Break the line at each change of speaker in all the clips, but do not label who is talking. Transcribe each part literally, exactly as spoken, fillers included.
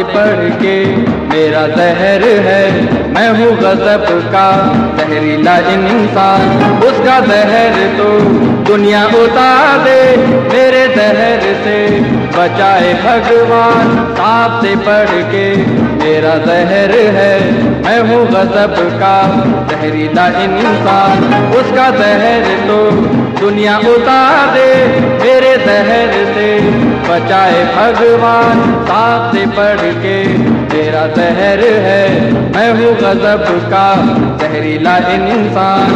से बढ़ के मेरा जहर है, मैं हूँ गज़ब का जहरीला इंसान। उसका जहर तो दुनिया उतार दे, मेरे जहर से बचाए भगवान। सांप से बढ़ के मेरा जहर है, मैं हूँ गज़ब का जहरीला इंसान। उसका जहर तो दुनिया उतार दे, मेरे जहर से बचाए भगवान। सांप से बढ़ के मेरा जहर है, मैं हूँ गज़ब का जहरीला इंसान।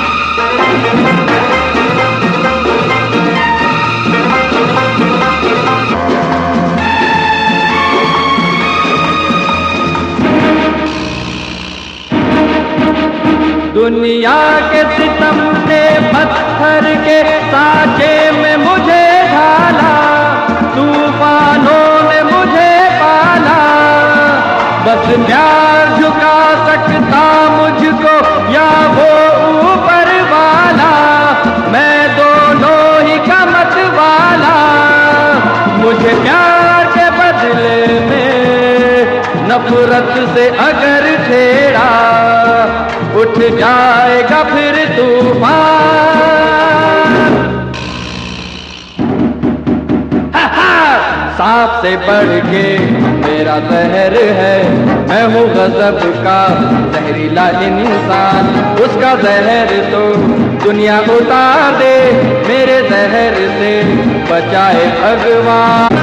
दुनिया के सितम ने पत्थर के सांचे में मुझे ढाला, तूफानों ने मुझे पाला। बस प्यार झुका सकता मुझको या वो ऊपर वाला, मैं दोनों ही का मत वाला। मुझे प्यार के बदले में नफरत से अगर छेड़ा, उठ जाएगा फिर तूफान। सांप से बढ़ के मेरा जहर है, मैं हूँ गज़ब का जहरीला इंसान। उसका जहर तो दुनिया उतार दे, मेरे जहर से बचाए भगवान।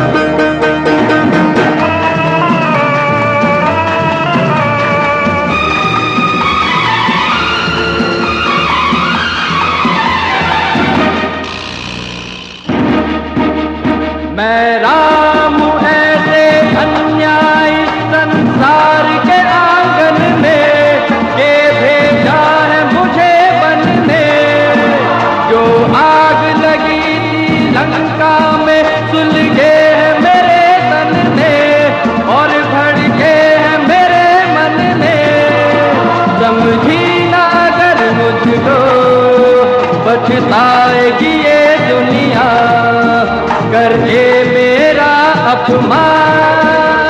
मैं राम हूँ ऐसे अन्याय संसार के आंगन में, के भेजा है मुझे बनने। जो आग लगी थी लंका में, सुलगे है मेरे तन में और भड़के है मेरे मन में। समझी ना अगर मुझको बचताएगी ये दुनिया, करके मेरा अपमान।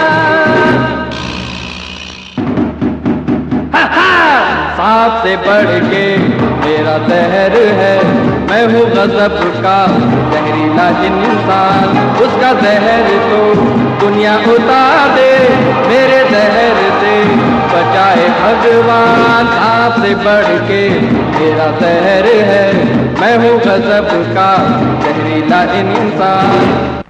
सांप से बढ़ के मेरा जहर है, मैं हूँ गज़ब का जहरीला इंसान। उसका जहर तो दुनिया उतार दे, मेरे जहर से बचाए भगवान। सांप से बढ़ के मेरा जहर है, मैं हूँ गज़ब का जहरीला इंसान।